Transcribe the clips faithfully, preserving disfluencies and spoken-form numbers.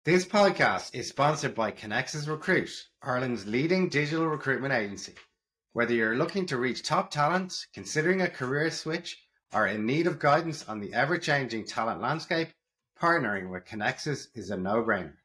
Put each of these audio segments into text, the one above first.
This podcast is sponsored by Connexus Recruit, Ireland's leading digital recruitment agency. Whether you're looking to reach top talent, considering a career switch, or in need of guidance on the ever-changing talent landscape, partnering with Connexus is a no-brainer.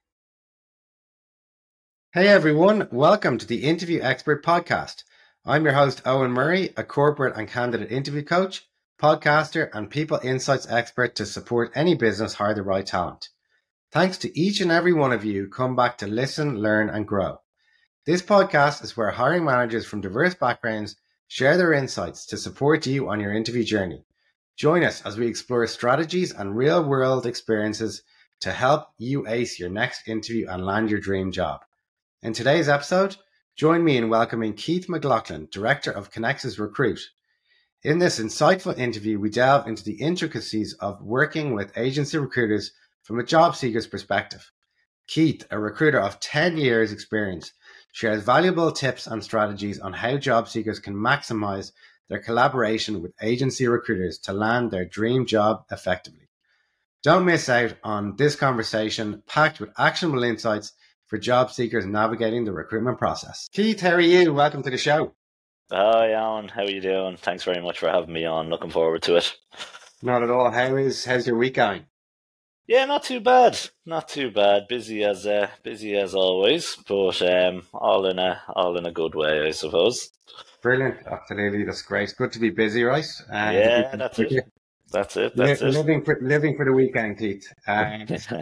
Hey everyone, welcome to the Interview Expert Podcast. I'm your host, Owen Murray, a corporate and candidate interview coach, podcaster, and people insights expert to support any business hire the right talent. Thanks to each and every one of you come back to listen, learn, and grow. This podcast is where hiring managers from diverse backgrounds share their insights to support you on your interview journey. Join us as we explore strategies and real-world experiences to help you ace your next interview and land your dream job. In today's episode, join me in welcoming Keith McLaughlin, Director of Connexus Recruit. In this insightful interview, we delve into the intricacies of working with agency recruiters from a job seeker's perspective. Keith, a recruiter of ten years experience, shares valuable tips and strategies on how job seekers can maximize their collaboration with agency recruiters to land their dream job effectively. Don't miss out on this conversation packed with actionable insights for job seekers navigating the recruitment process. Keith, how are you? Welcome to the show. Hi, Alan. How are you doing? Thanks very much for having me on. Looking forward to it. Not at all. How is how's your week going? Yeah, not too bad. Not too bad. Busy as uh, busy as always, but um, all in a all in a good way, I suppose. Brilliant. Absolutely, that's great. Good to be busy, right? Uh, yeah, that's it. That's it. That's Li- it. Living for living for the weekend, Keith. Um,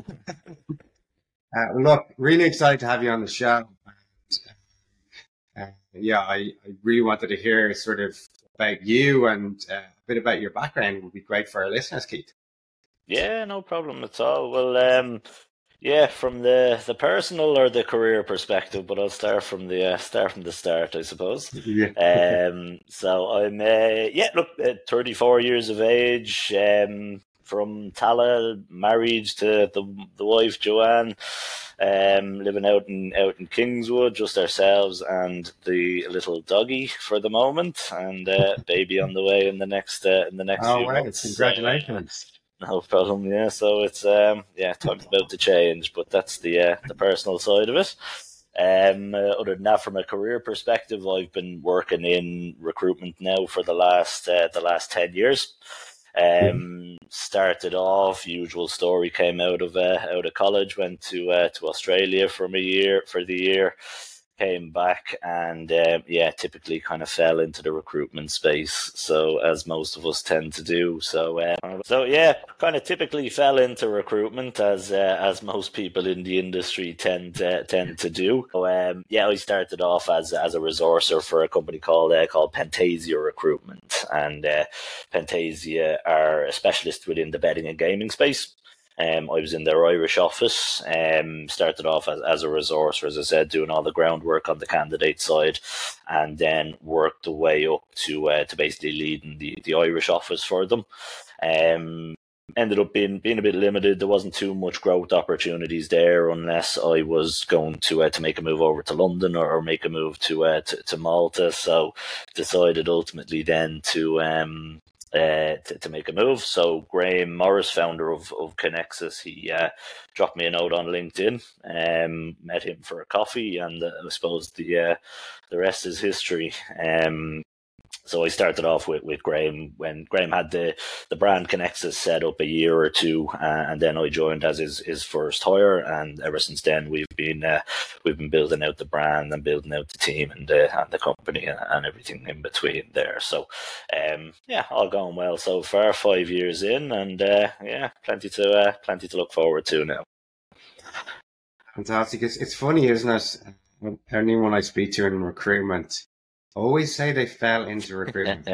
uh, look, really excited to have you on the show. Uh, yeah, I, I really wanted to hear sort of about you and uh, a bit about your background. It would be great for our listeners, Keith. Yeah, no problem at all. Well, um, yeah, from the, the personal or the career perspective, but I'll start from the uh, start from the start, I suppose. Yeah. Um, so I'm uh, yeah, look, uh, thirty-four years of age, um, from Tala, married to the the wife Joanne, um, living out in out in Kingswood, just ourselves and the little doggy for the moment, and uh, baby on the way in the next uh, in the next Oh, few wow. months. Congratulations. No problem, yeah. So it's um yeah, time's about to change, but that's the uh, the personal side of it. Um, uh, other than that, from a career perspective, I've been working in recruitment now for the last uh, the last ten years. Um, started off, usual story, came out of uh, out of college, went to uh, to Australia for a year for the year. Came back and uh, yeah, typically kind of fell into the recruitment space. So as most of us tend to do. So uh, so yeah, kind of typically fell into recruitment as uh, as most people in the industry tend uh, tend to do. So um, yeah, I started off as as a resourcer for a company called uh, called Pantasia Recruitment, and uh, Pantasia are a specialist within the betting and gaming space. Um, I was in their Irish office, um, started off as, as a resourcer, as I said, doing all the groundwork on the candidate side, and then worked the way up to uh, to basically leading the, the Irish office for them. Um, ended up being being a bit limited. There wasn't too much growth opportunities there unless I was going to uh, to make a move over to London or, or make a move to, uh, to to Malta. So decided ultimately then to um, Uh, to, to make a move. So Graham Morris, founder of, of Connexus, he uh, dropped me a note on LinkedIn, um, met him for a coffee, and uh, I suppose the uh, the rest is history. Um, so I started off with, with Graham when Graham had the, the brand Connexus set up a year or two, uh, and then I joined as his, his first hire, and ever since then we've been uh, we've been building out the brand and building out the team and the and the company and, and everything in between there. So um, yeah, all going well so far. Five years in, and uh, yeah, plenty to uh, plenty to look forward to now. Fantastic. It's, it's funny, isn't it? Anyone I speak to in recruitment always say they fell into recruitment.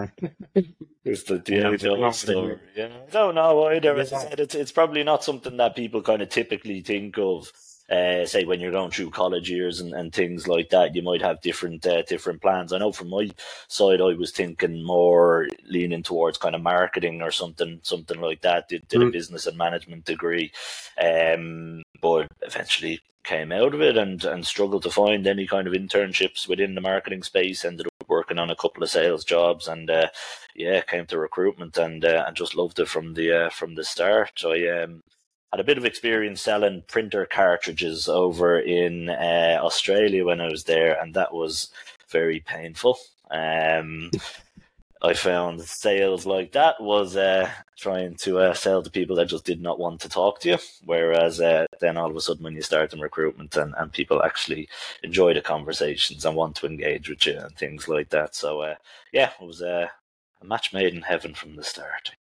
It's the daily story. Yeah. I don't know either. As I said, it's, it's probably not something that people kind of typically think of. Uh, say when you're going through college years and, and things like that, you might have different uh, different plans. I know from my side, I was thinking more leaning towards kind of marketing or something something like that. Did, did a business and management degree, um, but eventually came out of it and, and struggled to find any kind of internships within the marketing space. Ended up working on a couple of sales jobs, and uh, yeah, came to recruitment and uh, and just loved it from the uh, from the start. I um. had a bit of experience selling printer cartridges over in uh, Australia when I was there, and that was very painful. Um, I found sales like that was uh, trying to uh, sell to people that just did not want to talk to you. Whereas uh, then all of a sudden when you start in recruitment and, and people actually enjoy the conversations and want to engage with you and things like that. So uh, yeah, it was uh, a match made in heaven from the start.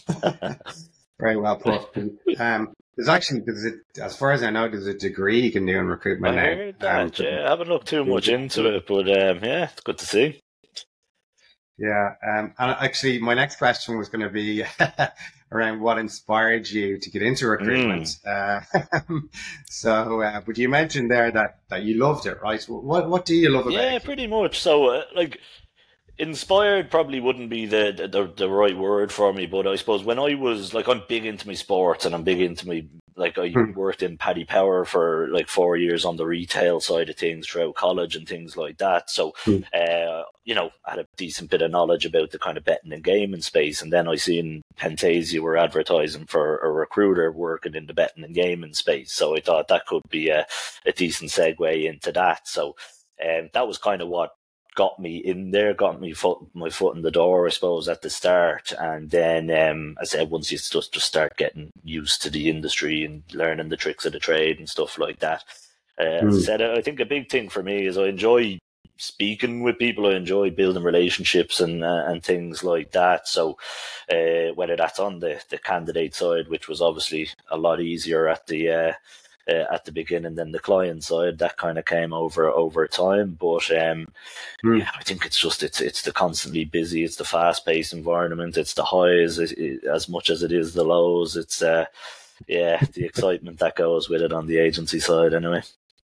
Very well put. Um, there's actually, there's a, as far as I know, there's a degree you can do in recruitment I now. heard that, Um, yeah. I haven't looked too much into it, but um, yeah, it's good to see. Yeah, um, and actually, my next question was going to be around what inspired you to get into recruitment. Mm. Uh, so, uh, but you mentioned there that, that you loved it, right? What what do you love about yeah, it? Yeah, pretty much. So, uh, like, inspired probably wouldn't be the, the the right word for me, but I suppose when I was like, I'm big into my sports and I'm big into my, like, I hmm. worked in Paddy Power for like four years on the retail side of things throughout college and things like that. So, hmm. uh, you know, I had a decent bit of knowledge about the kind of betting and gaming space. And then I seen Pantasia were advertising for a recruiter working in the betting and gaming space. So I thought that could be a, a decent segue into that. So um, that was kind of what got me in there, got me foot, my foot in the door, I suppose, at the start. And then, um, as I said, once you just, just start getting used to the industry and learning the tricks of the trade and stuff like that. Uh, mm. As I said, I think a big thing for me is I enjoy speaking with people. I enjoy building relationships and uh, and things like that. So uh, whether that's on the, the candidate side, which was obviously a lot easier at the uh, Uh, at the beginning than the client side, that kind of came over over time. But um, mm. yeah, I think it's just it's it's the constantly busy, it's the fast paced environment, it's the highs it, it, as much as it is the lows. It's uh, yeah, the excitement that goes with it on the agency side, anyway.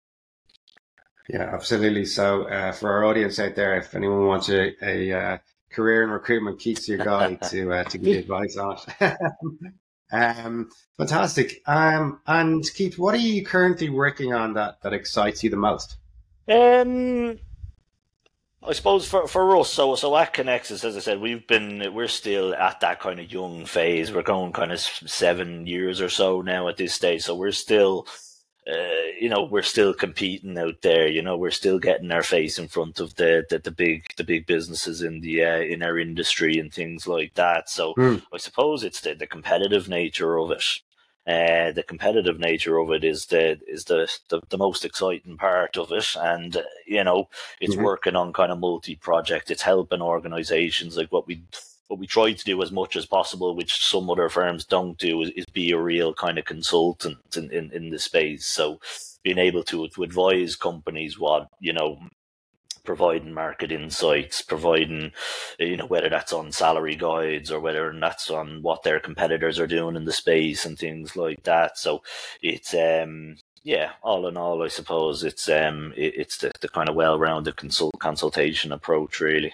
Yeah, absolutely. So uh, for our audience out there, if anyone wants a, a uh, career in recruitment, Keith's your guy to uh, to give advice on it. Um, fantastic. Um, and Keith, what are you currently working on that, that excites you the most? Um, I suppose for, for us, so so at Connexus, as I said, we've been we're still at that kind of young phase. We're going kind of seven years or so now at this stage, so we're still. Uh, you know, we're still competing out there. You know, we're still getting our face in front of the the, the big the big businesses in the uh, in our industry and things like that. So mm. I suppose it's the, the competitive nature of it. Uh, the competitive nature of it is the is the, the, the most exciting part of it, and uh, you know, it's mm-hmm. working on kind of multi project. It's helping organizations like what we. What we try to do as much as possible, which some other firms don't do, is, is be a real kind of consultant in, in, in the space. So being able to, to advise companies what, you know, providing market insights, providing, you know, whether that's on salary guides or whether that's on what their competitors are doing in the space and things like that. So it's, um, yeah, all in all, I suppose it's, um, it, it's the, the kind of well-rounded consult consultation approach, really.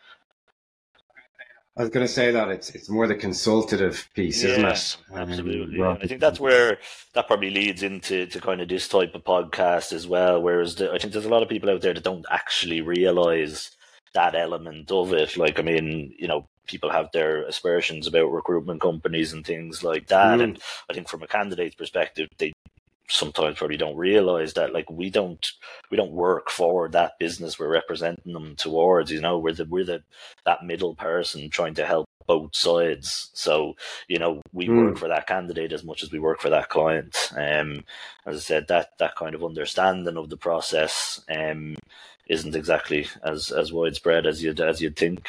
I was going to say that it's it's more the consultative piece, yeah, isn't it? Absolutely. Um, I think that's where that probably leads into to kind of this type of podcast as well. Whereas the, I think there's a lot of people out there that don't actually realize that element of it. Like, I mean, you know, people have their aspersions about recruitment companies and things like that. Mm. And I think from a candidate's perspective, they sometimes probably don't realize that, like, we don't we don't work for that business we're representing them towards. You know, we're the we're the that middle person trying to help both sides. So, you know, we mm. work for that candidate as much as we work for that client. Um, as I said, that that kind of understanding of the process um isn't exactly as as widespread as you'd as you'd think.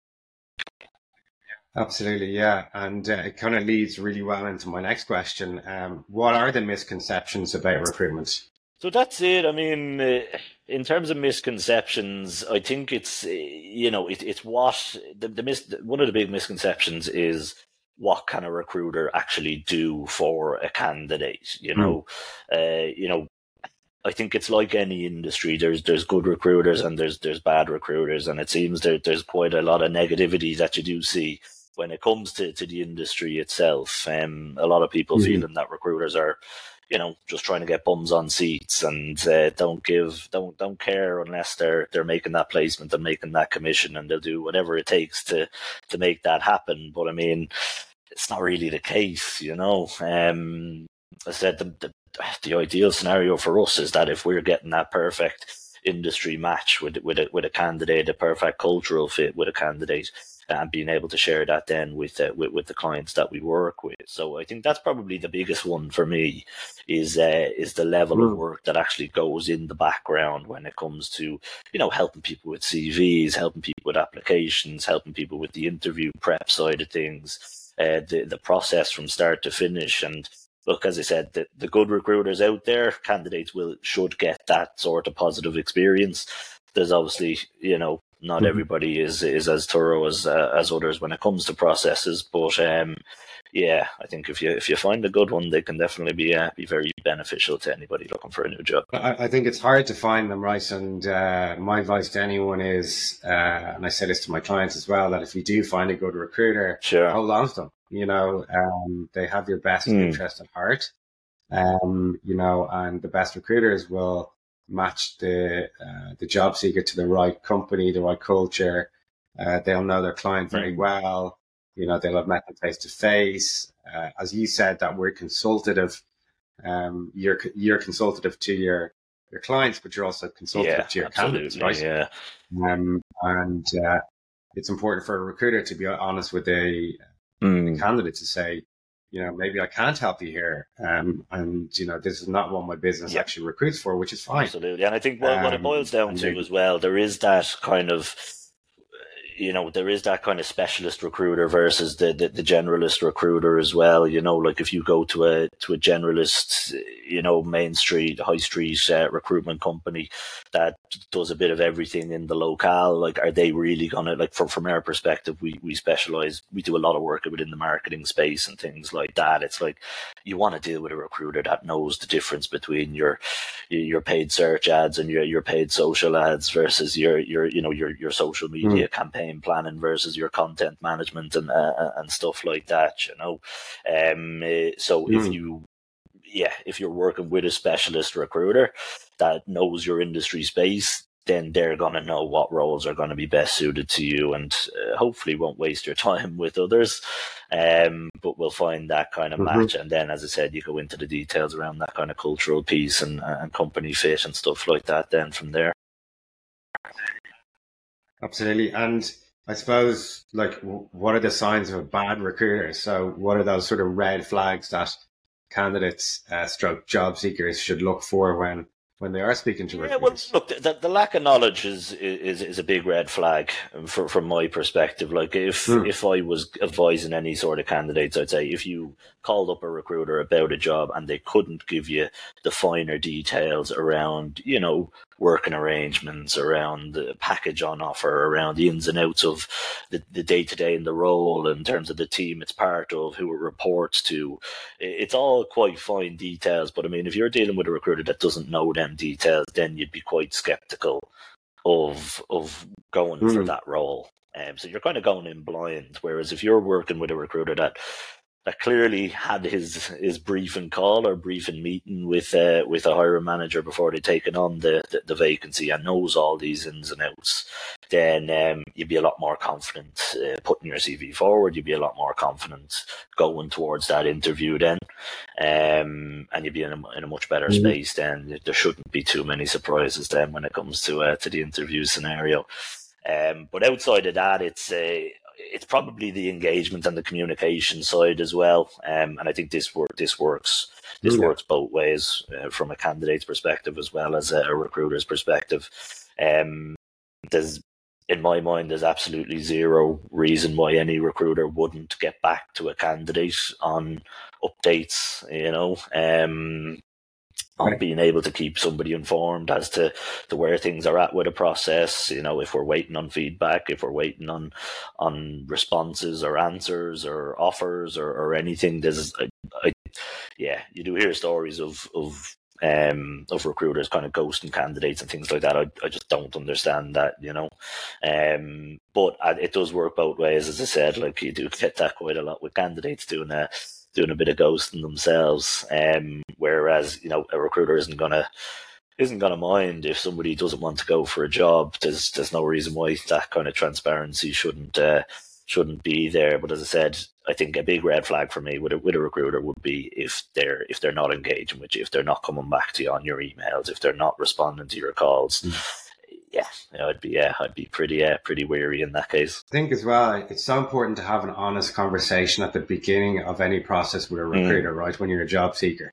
Absolutely, yeah. And uh, it kind of leads really well into my next question. Um, what are the misconceptions about recruitment? So that's it. I mean, uh, in terms of misconceptions, I think it's, uh, you know, it, it's what, the, the mis- one of the big misconceptions is what can a recruiter actually do for a candidate, you know? Mm. Uh, you know, I think it's like any industry. There's there's good recruiters and there's there's bad recruiters, and it seems there there's quite a lot of negativity that you do see when it comes to, to the industry itself. Um, a lot of people mm-hmm. feeling that recruiters are, you know, just trying to get bums on seats and uh, don't give, don't don't care unless they're they're making that placement and making that commission, and they'll do whatever it takes to to make that happen. But I mean, it's not really the case, you know. Um, I said the, the the ideal scenario for us is that if we're getting that perfect industry match with with a with a candidate, a perfect cultural fit with a candidate, and being able to share that then with, uh, with with the clients that we work with. So I think that's probably the biggest one for me is uh, is the level mm. of work that actually goes in the background when it comes to, you know, helping people with C Vs, helping people with applications, helping people with the interview prep side of things, uh, the the process from start to finish. And look, as I said, the, the good recruiters out there, candidates will should get that sort of positive experience. There's obviously, you know, not mm-hmm. everybody is is as thorough as uh, as others when it comes to processes, but um, yeah, I think if you if you find a good one, they can definitely be uh, be very beneficial to anybody looking for a new job. I, I think it's hard to find them, right? And uh, my advice to anyone is, uh, and I say this to my clients as well, that if you do find a good recruiter, sure, hold on to them. You know, um, they have your best mm. interest at heart, um, you know, and the best recruiters will match the uh, the job seeker to the right company, the right culture. Uh, they'll know their client very well. You know, they'll have met them face to face. Uh, as you said, that we're consultative. Um, you're you're consultative to your your clients, but you're also consultative yeah, to your absolutely, candidates, right? Yeah. Um, and uh, it's important for a recruiter to be honest with a, mm. a candidate to say, you know, maybe I can't help you here. Um, and, you know, this is not what my business yeah. actually recruits for, which is fine. Absolutely. And I think what, um, what it boils down to maybe, as well, there is that kind of, you know, there is that kind of specialist recruiter versus the, the, the generalist recruiter as well. You know, like if you go to a to a generalist, you know, Main Street, High Street uh, recruitment company that does a bit of everything in the locale, like, are they really gonna, like, from from our perspective, we we specialize, we do a lot of work within the marketing space and things like that. It's like you want to deal with a recruiter that knows the difference between your your paid search ads and your your paid social ads versus your your you know your your social media mm. campaign planning versus your content management and uh, and stuff like that, you know. Um, uh, so mm. if you, yeah, if you're working with a specialist recruiter that knows your industry space, then they're going to know what roles are going to be best suited to you, and uh, hopefully won't waste your time with others. Um, but we'll find that kind of mm-hmm. match, and then, as I said, you go into the details around that kind of cultural piece and, and company fit and stuff like that. Then from there. Absolutely. And I suppose, like, what are the signs of a bad recruiter? So what are those sort of red flags that candidates, uh, stroke job seekers should look for when, when they are speaking to yeah, recruiters? Well, look, the, the lack of knowledge is, is, is a big red flag for, from my perspective. Like, if, mm. if I was advising any sort of candidates, I'd say if you called up a recruiter about a job and they couldn't give you the finer details around, you know, working arrangements, around the package on offer, around the ins and outs of the, the day-to-day in the role in terms of the team it's part of, who it reports to. It's all quite fine details, but I mean, if you're dealing with a recruiter that doesn't know them details, then you'd be quite skeptical of of going mm. for that role. Um, so you're kind of going in blind, whereas if you're working with a recruiter that that clearly had his his briefing call or briefing meeting with uh, with a hiring manager before they taken on the, the, the vacancy and knows all these ins and outs, then um, you'd be a lot more confident uh, putting your C V forward. You'd be a lot more confident going towards that interview then, um, and you'd be in a, in a much better mm-hmm. space then. There shouldn't be too many surprises then when it comes to uh, to the interview scenario. Um, but outside of that, it's a uh, it's probably the engagement and the communication side as well. Um, and I think this work, this works, this yeah. works both ways uh, from a candidate's perspective as well as a, a recruiter's perspective. Um, there's, in my mind, there's absolutely zero reason why any recruiter wouldn't get back to a candidate on updates, you know, um, on being able to keep somebody informed as to, to where things are at with a process. You know, if we're waiting on feedback, if we're waiting on on responses or answers or offers or, or anything, there's, I, I, yeah, you do hear stories of of um of recruiters kind of ghosting candidates and things like that. I I just don't understand that, you know. Um, but it does work both ways, as I said. Like, you do get that quite a lot with candidates doing that. doing a bit of ghosting themselves, um, whereas, you know, a recruiter isn't gonna isn't gonna mind if somebody doesn't want to go for a job. There's there's no reason why that kind of transparency shouldn't uh, shouldn't be there. But as I said, I think a big red flag for me with a, with a recruiter would be if they're if they're not engaging with you, if they're not coming back to you on your emails, if they're not responding to your calls. Mm. Yeah, you know, I'd be yeah, I'd be pretty uh, pretty wary in that case. I think as well, it's so important to have an honest conversation at the beginning of any process with a recruiter, mm. right? When you're a job seeker.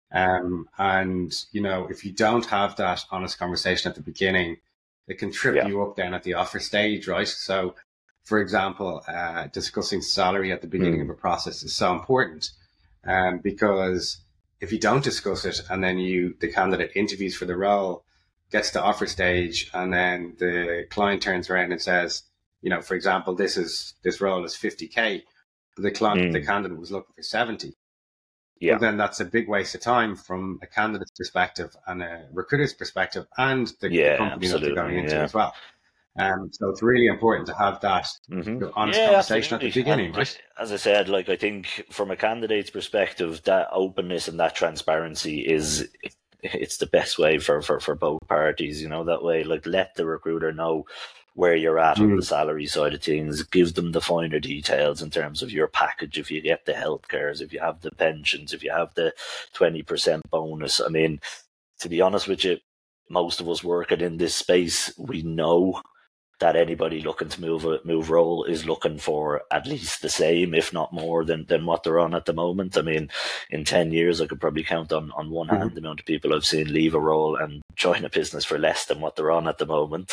Um, and, you know, if you don't have that honest conversation at the beginning, it can trip yeah. you up then at the offer stage, right? So, for example, uh, discussing salary at the beginning mm. of a process is so important, um, because if you don't discuss it and then you, the candidate interviews for the role, gets to offer stage, and then the client turns around and says, you know, for example, this is, this role is fifty K, but the client, mm. the candidate was looking for seventy. Yeah. Well, then that's a big waste of time from a candidate's perspective and a recruiter's perspective, and the, yeah, the company that they're going into yeah. as well. Um, so it's really important to have that mm-hmm. honest yeah, conversation absolutely. at the beginning, and right? As I said, like I think from a candidate's perspective, that openness and that transparency is it's the best way for, for, for both parties. You know, that way, like let the recruiter know where you're at mm. on the salary side of things, give them the finer details in terms of your package, if you get the healthcares, if you have the pensions, if you have the twenty percent bonus. I mean, to be honest with you, most of us working in this space, we know that anybody looking to move a move role is looking for at least the same, if not more than, than what they're on at the moment. I mean, in ten years, I could probably count on, on one hand mm-hmm. the amount of people I've seen leave a role and join a business for less than what they're on at the moment.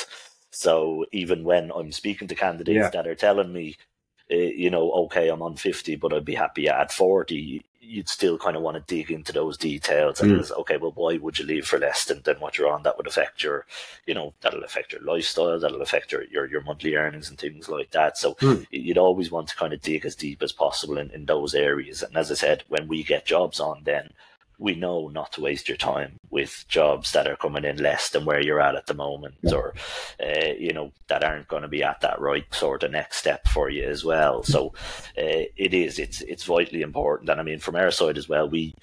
So even when I'm speaking to candidates yeah. that are telling me, uh, you know, okay, I'm on fifty, but I'd be happy at forty, you'd still kind of want to dig into those details. And mm. it's, okay, well, why would you leave for less than, than what you're on? That would affect your, you know, that'll affect your lifestyle, that'll affect your, your, your monthly earnings and things like that. So mm. you'd always want to kind of dig as deep as possible in, in those areas. And as I said, when we get jobs on, then we know not to waste your time with jobs that are coming in less than where you're at at the moment, yeah. or, uh, you know, that aren't going to be at that right sort of next step for you as well. So uh, it is, it's, it's vitally important. And I mean, from our side as well, we,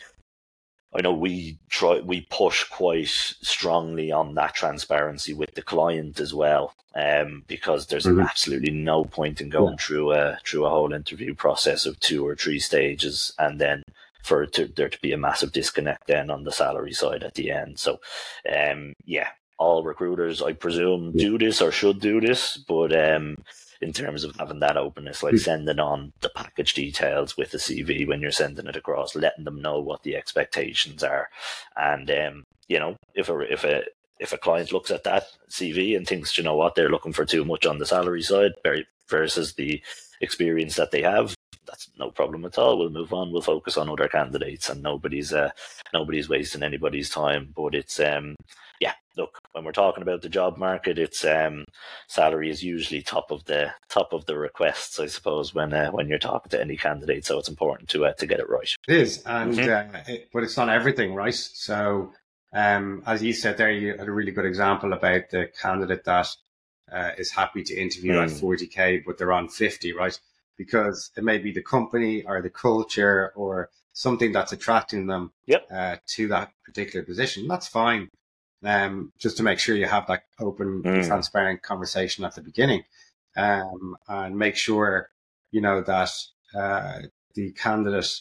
I know we try, we push quite strongly on that transparency with the client as well, um, because there's mm-hmm. absolutely no point in going yeah. through a, through a whole interview process of two or three stages and then for to, there to be a massive disconnect then on the salary side at the end. So, um, yeah, all recruiters, I presume, do this or should do this, but um, in terms of having that openness, like sending on the package details with the C V when you're sending it across, letting them know what the expectations are. And, um, you know, if a, if a, if a client looks at that C V and thinks, you know what, they're looking for too much on the salary side versus the experience that they have, that's no problem at all. We'll move on. We'll focus on other candidates, and nobody's uh, nobody's wasting anybody's time. But it's um, yeah. Look, when we're talking about the job market, it's um, salary is usually top of the top of the requests, I suppose, when uh, when you're talking to any candidate. So it's important to uh, to get it right. It is, and mm-hmm. uh, it, but it's not everything, right? So um, as you said there, you had a really good example about the candidate that uh, is happy to interview mm. at forty K, but they're on fifty, right? Because it may be the company or the culture or something that's attracting them yep. uh, to that particular position. That's fine. Um, just to make sure you have that open, mm. transparent conversation at the beginning, um, and make sure, you know, that uh, the candidate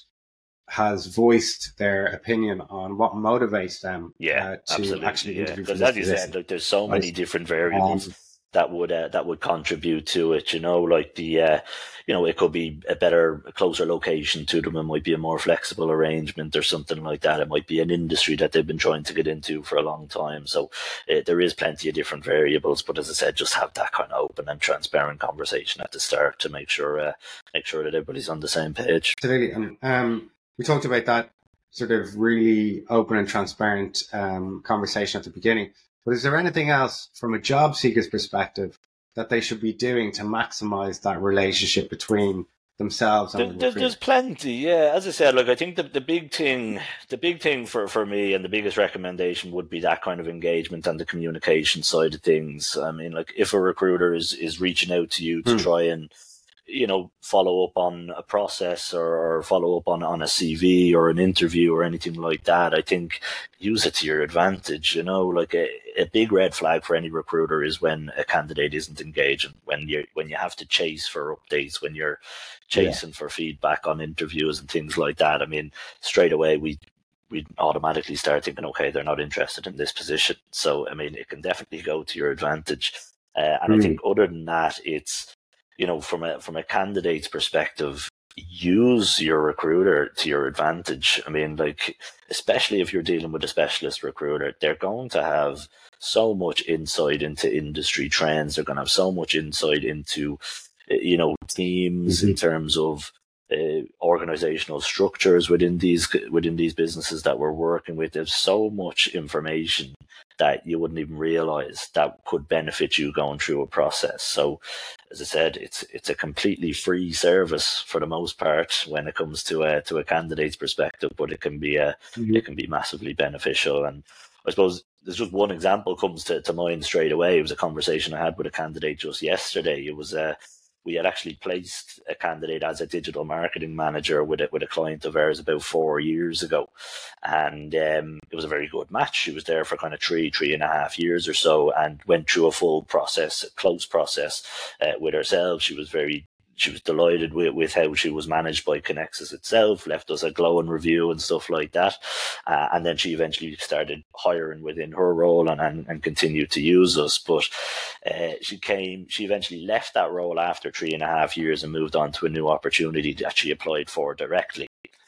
has voiced their opinion on what motivates them yeah, uh, to absolutely. actually yeah. interview for Because this as you position. said, like, there's so many right. different variables. Um, that would uh, that would contribute to it, you know, like the, uh, you know, it could be a better, a closer location to them. It might be a more flexible arrangement or something like that. It might be an industry that they've been trying to get into for a long time. So uh, there is plenty of different variables. But as I said, just have that kind of open and transparent conversation at the start to make sure uh, make sure that everybody's on the same page. Absolutely. And um, we talked about that sort of really open and transparent um, conversation at the beginning. But is there anything else from a job seeker's perspective that they should be doing to maximize that relationship between themselves and there, the There's plenty, yeah. As I said, like I think the, the big thing, the big thing for, for me and the biggest recommendation would be that kind of engagement and the communication side of things. I mean, like if a recruiter is, is reaching out to you to hmm. try and you know, follow up on a process or, or follow up on, on a C V or an interview or anything like that. I think use it to your advantage. You know, like a, a big red flag for any recruiter is when a candidate isn't engaging, when you when you have to chase for updates, when you're chasing yeah. for feedback on interviews and things like that. I mean, straight away we we automatically start thinking, okay, they're not interested in this position. So, I mean, it can definitely go to your advantage. Uh, and mm. I think other than that, it's, you know, from a from a candidate's perspective, use your recruiter to your advantage. I mean, like, especially if you're dealing with a specialist recruiter, they're going to have so much insight into industry trends. They're going to have so much insight into, you know, teams mm-hmm. in terms of uh, organizational structures within these within these businesses that we're working with. There's so much information that you wouldn't even realize that could benefit you going through a process. So, as I said, it's it's a completely free service for the most part when it comes to a to a candidate's perspective, but it can be a mm-hmm. it can be massively beneficial. And I suppose there's just one example comes to, to mind straight away. It was a conversation I had with a candidate just yesterday. It was a we had actually placed a candidate as a digital marketing manager with a, with a client of ours about four years ago. And um, it was a very good match. She was there for kind of three, three and a half years or so and went through a full process, a close process uh, with herself. She was very She was delighted with, with how she was managed by Connexus itself, left us a glowing review and stuff like that. Uh, and then she eventually started hiring within her role and, and, and continued to use us. But uh, she came, she eventually left that role after three and a half years and moved on to a new opportunity that she applied for directly.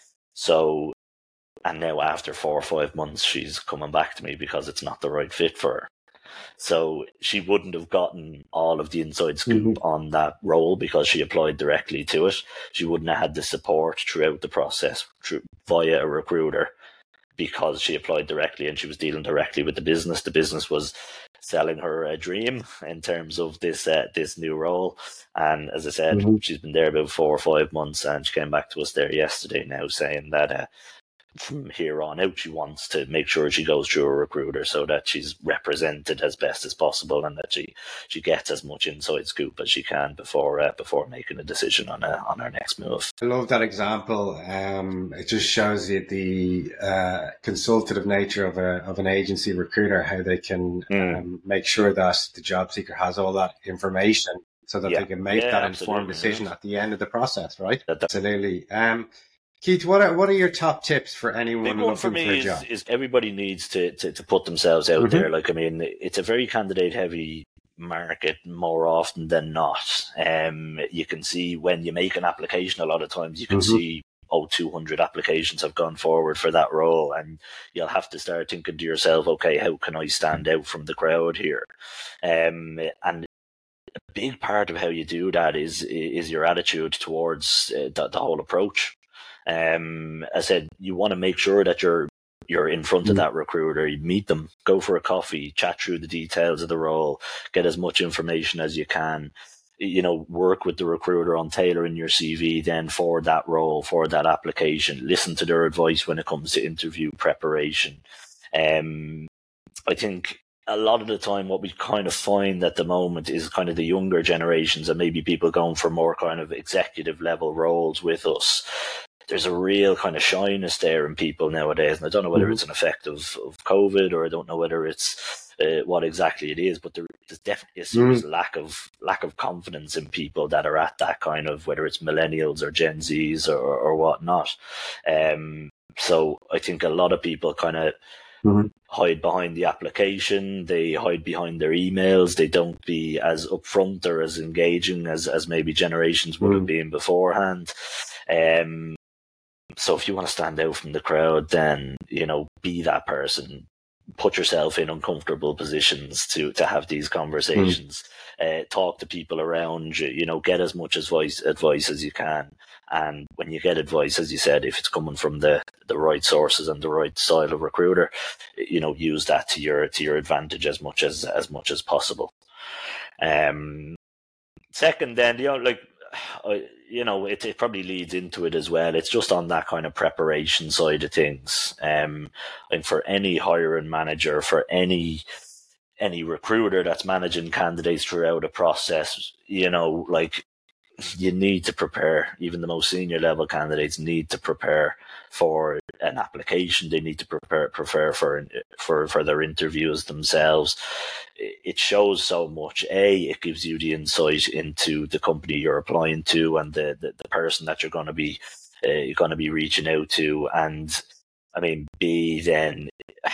So, and now after four or five months, she's coming back to me because it's not the right fit for her. So she wouldn't have gotten all of the inside scoop mm-hmm. on that role because she applied directly to it. She wouldn't have had the support throughout the process through, via a recruiter because she applied directly and she was dealing directly with the business. The business was selling her a dream in terms of this uh, this new role. And as I said, mm-hmm. she's been there about four or five months and she came back to us there yesterday now saying that uh, from here on out, she wants to make sure she goes through a recruiter so that she's represented as best as possible and that she, she gets as much inside scoop as she can before uh, before making a decision on a, on her next move. I love that example. Um, it just shows you the uh, consultative nature of a of an agency recruiter, how they can mm. um, make sure that the job seeker has all that information so that yeah. they can make yeah, that informed decision yeah. at the end of the process, right? That, that, absolutely. Um, Keith, what are what are your top tips for anyone Big looking one for me for a is, job? is everybody needs to, to, to put themselves out mm-hmm. there. Like, I mean, it's a very candidate heavy market more often than not. Um, you can see when you make an application, a lot of times you can mm-hmm. see, oh, two hundred applications have gone forward for that role. And you'll have to start thinking to yourself, okay, how can I stand out from the crowd here? Um, and a big part of how you do that is, is your attitude towards uh, the, the whole approach. Um, I said, you want to make sure that you're you're in front of that recruiter. You meet them, go for a coffee, chat through the details of the role, get as much information as you can. You know, work with the recruiter on tailoring your C V then for that role, for that application. Listen to their advice when it comes to interview preparation. Um, I think a lot of the time what we kind of find at the moment is kind of the younger generations and maybe people going for more kind of executive level roles with us. There's a real kind of shyness there in people nowadays. And I don't know whether mm-hmm. it's an effect of, of COVID or I don't know whether it's uh, what exactly it is, but there, there's definitely a serious mm-hmm. lack of lack of confidence in people that are at that kind of, whether it's millennials or Gen Zs or, or whatnot. Um, so I think a lot of people kind of mm-hmm. hide behind the application. They hide behind their emails. They don't be as upfront or as engaging as, as maybe generations would mm-hmm. have been beforehand. Um, So if you want to stand out from the crowd, then, you know, be that person. Put yourself in uncomfortable positions to, to have these conversations. Mm. Uh, talk to people around you, you know, get as much advice, advice as you can. And when you get advice, as you said, if it's coming from the, the right sources and the right style of recruiter, you know, use that to your to your advantage as much as as much as possible. Um, second, then, you know, like, Uh, you know, it, it probably leads into it as well. It's just on that kind of preparation side of things. Um, and for any hiring manager, for any any recruiter that's managing candidates throughout a process, you know, like you need to prepare. Even the most senior level candidates need to prepare for an application. They need to prepare prepare for for for their interviews themselves. It shows so much. A, it gives you the insight into the company you're applying to and the the, the person that you're going to be uh, you're going to be reaching out to. And I mean, B, then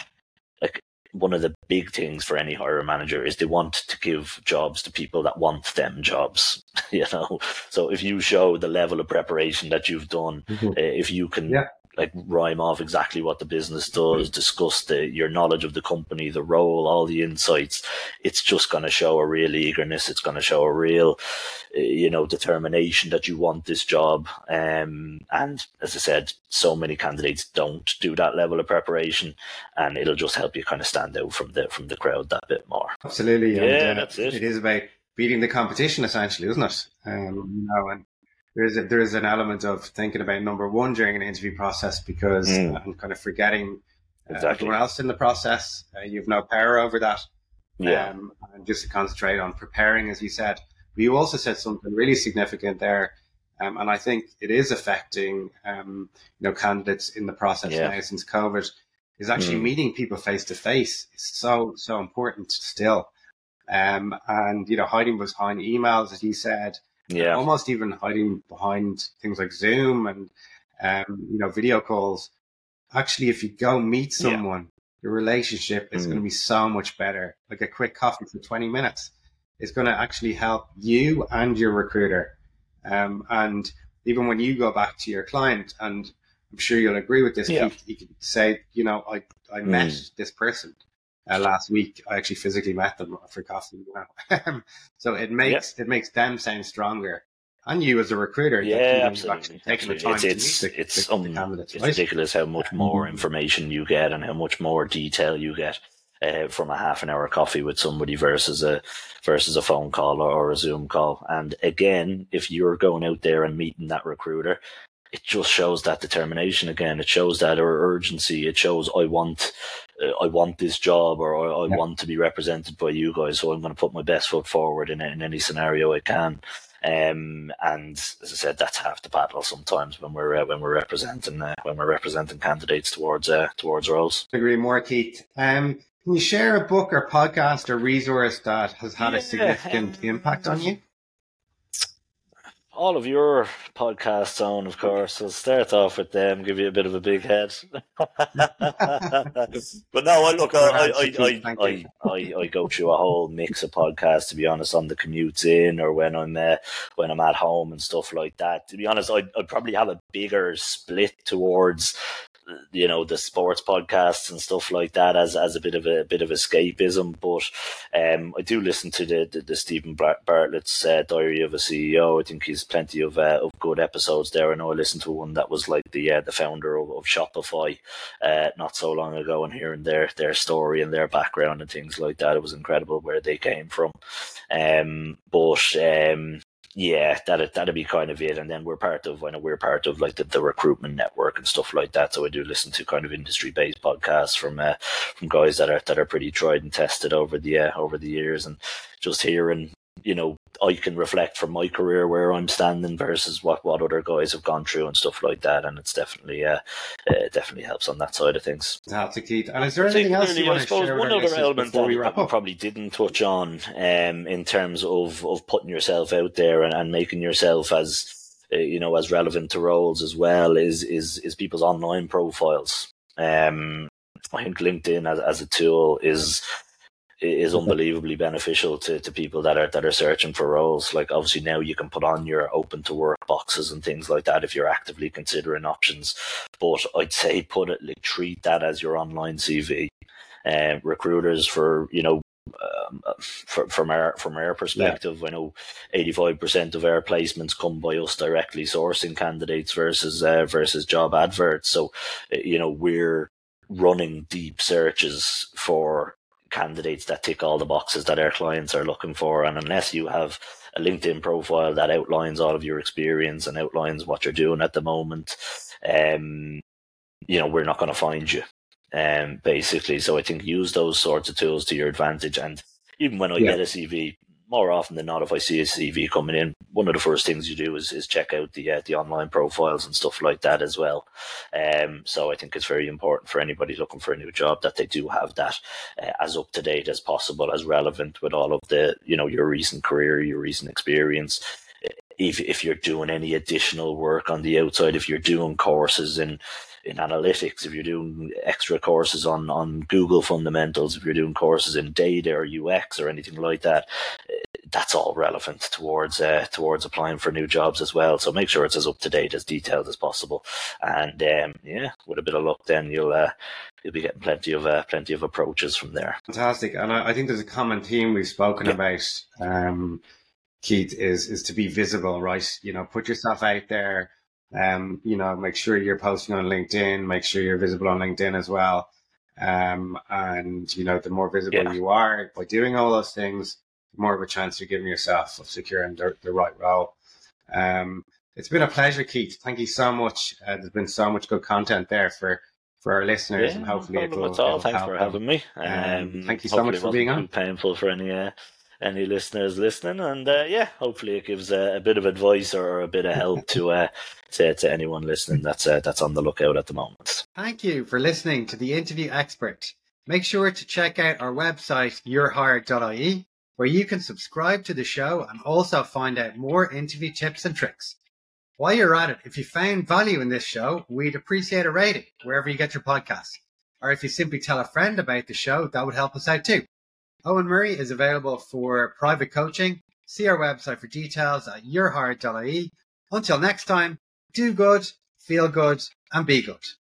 like one of the big things for any hiring manager is they want to give jobs to people that want them jobs, you know. So if you show the level of preparation that you've done, mm-hmm. uh, if you can yeah. like rhyme off exactly what the business does, mm-hmm. discuss the your knowledge of the company, the role, all the insights, it's just going to show a real eagerness. It's going to show a real, uh, you know, determination that you want this job. Um, and as I said, so many candidates don't do that level of preparation, and it'll just help you kind of stand out from the from the crowd that bit more. Absolutely, yeah, and, uh, that's it. It is about beating the competition, essentially, isn't it? Um, you know, and there is a, there is an element of thinking about number one during an interview process because mm. uh, I'm kind of forgetting uh, exactly. everyone else in the process. Uh, you've no power over that. Yeah, um, and just to concentrate on preparing, as you said. But you also said something really significant there. Um, and I think it is affecting, um, you know, candidates in the process yeah. now since COVID, is actually mm. meeting people face to face. It's so, so important still. Um, and, you know, hiding behind emails, as you said, yeah, almost even hiding behind things like Zoom and, um, you know, video calls. Actually, if you go meet someone, yeah. the relationship is mm. going to be so much better. Like a quick coffee for twenty minutes is going to actually help you and your recruiter. Um, and even when you go back to your client, and I'm sure you'll agree with this, yeah. Keith, you can say, you know, I, I met mm. this person uh, last week. I actually physically met them for coffee. You know? So it makes yeah. it makes them sound stronger, and you as a recruiter. Yeah, that, you know, absolutely. Actually taking the time it's it's, to meet the, it's, the, um, the candidates, it's right? ridiculous how much more information you get and how much more detail you get uh, from a half an hour coffee with somebody versus a versus a phone call or, or a Zoom call. And again, if you're going out there and meeting that recruiter, it just shows that determination again. It shows that urgency. It shows I want, uh, I want this job, or I, I yeah. want to be represented by you guys. So I'm going to put my best foot forward in, in any scenario I can. Um, and as I said, that's half the battle sometimes when we're uh, when we're representing uh, when we're representing candidates towards uh, towards roles. I agree more, Keith. Um, can you share a book or podcast or resource that has had yeah, a significant um, impact on you? All of your podcasts on, of course. I'll start off with them, give you a bit of a big head. But no, I look, I, I, I, I, I, I go through a whole mix of podcasts, to be honest, on the commutes in or when I'm uh, when I'm at home and stuff like that. To be honest, I'd, I'd probably have a bigger split towards, you know, the sports podcasts and stuff like that as as a bit of a, a bit of escapism. But um, I do listen to the the, the Stephen Bartlett's uh, Diary of a C E O. I think he's plenty of uh, of good episodes there. I know I listened to one that was like the uh, the founder of, of Shopify uh, not so long ago, and hearing their their story and their background and things like that, it was incredible where they came from. Um, but um. Yeah, that'd, that'd be kind of it. And then we're part of, I know we're part of like the, the recruitment network and stuff like that. So I do listen to kind of industry based podcasts from, uh, from guys that are, that are pretty tried and tested over the, uh, over the years, and just hearing, you know, I can reflect from my career where I'm standing versus what, what other guys have gone through and stuff like that. And it's definitely, uh, it definitely helps on that side of things. That's a key. And is there anything else you want to share with our listeners before we wrap up? One other element that we probably didn't touch on, um, in terms of, of putting yourself out there and, and making yourself as, uh, you know, as relevant to roles as well is, is, is people's online profiles. Um, I think LinkedIn as, as a tool is, is unbelievably beneficial to, to people that are that are searching for roles. Like obviously now you can put on your open to work boxes and things like that if you're actively considering options. But I'd say put it like treat that as your online C V. Uh, recruiters for you know um, for, from our from our perspective, yeah. I know eighty-five percent of our placements come by us directly sourcing candidates versus uh, versus job adverts. So you know we're running deep searches for candidates that tick all the boxes that our clients are looking for. And unless you have a LinkedIn profile that outlines all of your experience and outlines what you're doing at the moment, um, you know, we're not going to find you, um, basically. So I think use those sorts of tools to your advantage. And even when I yeah. get a C V, more often than not, if I see a C V coming in, one of the first things you do is, is check out the uh, the online profiles and stuff like that as well. Um, so I think it's very important for anybody looking for a new job that they do have that uh, as up to date as possible, as relevant with all of the, you know, your recent career, your recent experience. If if you're doing any additional work on the outside, if you're doing courses in in analytics, if you're doing extra courses on, on Google fundamentals, if you're doing courses in data or U X or anything like that, that's all relevant towards uh, towards applying for new jobs as well. So make sure it's as up to date, as detailed as possible, and um, yeah, with a bit of luck, then you'll uh, you'll be getting plenty of uh, plenty of approaches from there. Fantastic, and I, I think there's a common theme we've spoken yeah. about, um, Keith, is is to be visible, right? You know, put yourself out there. Um, you know, make sure you're posting on LinkedIn, make sure you're visible on LinkedIn as well. Um, and, you know, the more visible yeah. you are by doing all those things, the more of a chance you're giving yourself of securing the, the right role. Um, it's been a pleasure, Keith. Thank you so much. Uh, there's been so much good content there for, for our listeners, yeah, and hopefully no it will, at all. it'll Thanks help for them. having me. Um, Um, thank you so much for being on. Too painful for any uh, any listeners listening, and uh, yeah, hopefully it gives uh, a bit of advice or a bit of help to uh, to, to anyone listening that's uh, that's on the lookout at the moment. Thank you for listening to The Interview Expert. Make sure to check out our website, your hired dot I E, where you can subscribe to the show and also find out more interview tips and tricks. While you're at it, if you found value in this show, we'd appreciate a rating wherever you get your podcasts. Or if you simply tell a friend about the show, that would help us out too. Owen Murray is available for private coaching. See our website for details at your hired dot I E. Until next time, do good, feel good, and be good.